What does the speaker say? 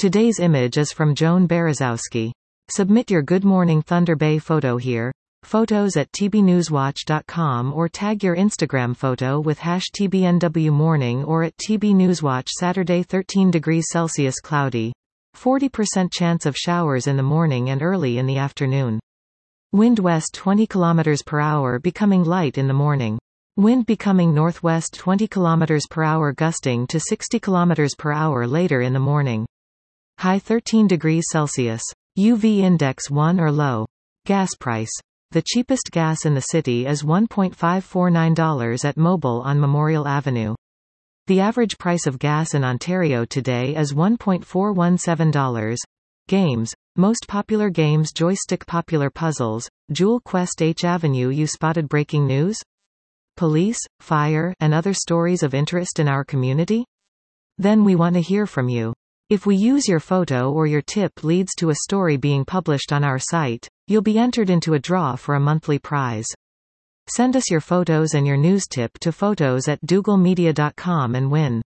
Today's image is from Joan Berezowski. Submit your Good Morning Thunder Bay photo here. Photos at tbnewswatch.com or tag your Instagram photo with #TBNWMorning or at tbnewswatch. Saturday 13 degrees Celsius cloudy. 40% chance of showers in the morning and early in the afternoon. Wind west 20 km per hour becoming light in the morning. Wind becoming northwest 20 km per hour gusting to 60 km per hour later in the morning. High 13 degrees Celsius. UV index 1 or low. Gas price. The cheapest gas in the city is $1.549 at Mobil on Memorial Avenue. The average price of gas in Ontario today is $1.417. Games. Most popular games: joystick. Popular puzzles: Jewel Quest. H Avenue. You spotted breaking news? Police, fire, and other stories of interest in our community? Then we want to hear from you. If we use your photo or your tip leads to a story being published on our site, you'll be entered into a draw for a monthly prize. Send us your photos and your news tip to photos@dougalmedia.com and win.